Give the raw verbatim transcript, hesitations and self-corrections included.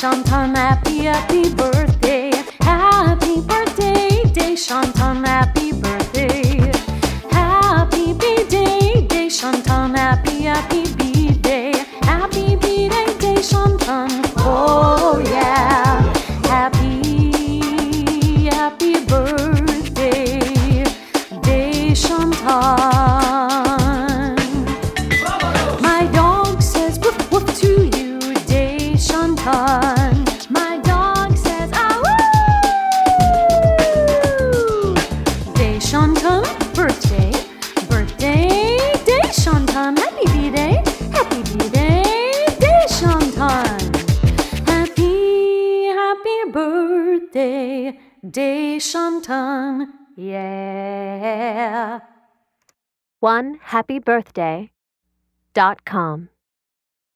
Deshantan, happy, happy birthday. Happy birthday, Deshantan, happy birthday. Happy B-Day, Deshantan, happy, happy B-Day. Happy B-Day, Deshantan, oh yeah. Happy, happy birthday, Deshantan. My dog says woof woof to you, Deshantan. My dog says ah woo. Deshantan, birthday, birthday, Deshantan. Happy B-Day, happy B-Day, Deshantan. Happy, happy birthday, Deshantan. Yeah. one happy birthday dot com